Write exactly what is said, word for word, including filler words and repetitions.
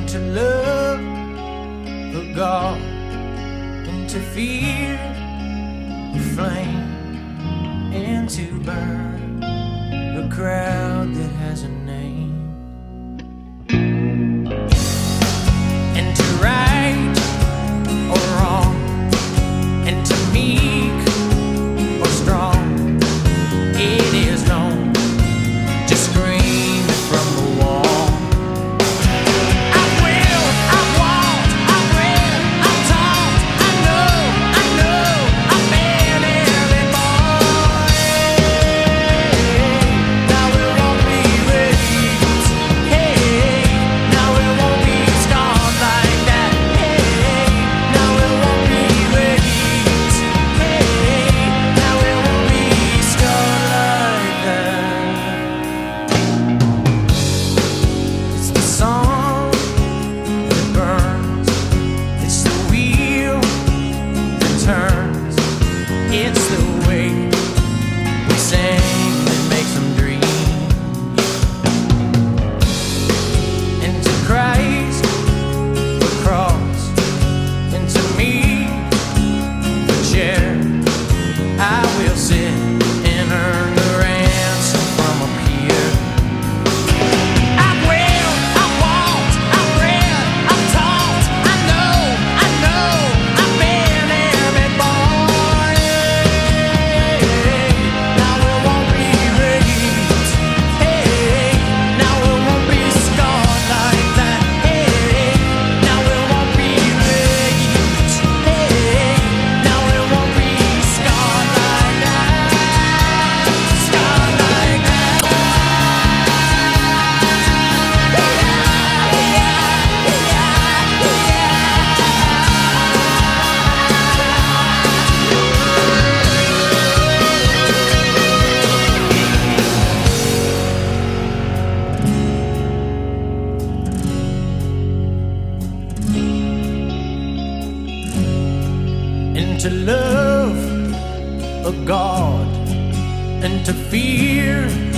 into love for God, into fear a flame, and to burn a crowd that has a name, and to right or wrong, and to meek or strong. It is known to scream it from the wall. I will, I walked, I read, I taught, I know, I know, I've been every boy. Now it won't be raped, hey, now it won't be scarred like that, hey, now it won't be raped, hey, now it won't be scarred like that. It's the song that burns, it's the wheel that turns, it's the way we sing that makes them dream. And to Christ the cross, and to me the chair, I will sit and earn the ransom from a peer. I will, I walked, I read, I taught, I know, I know, I've been every boy. Now it won't be raped, hey, now it won't be scarred like that, hey, now it won't be raped, hey, now it won't be scarred like that, scarred like that. And to love a God, and to fear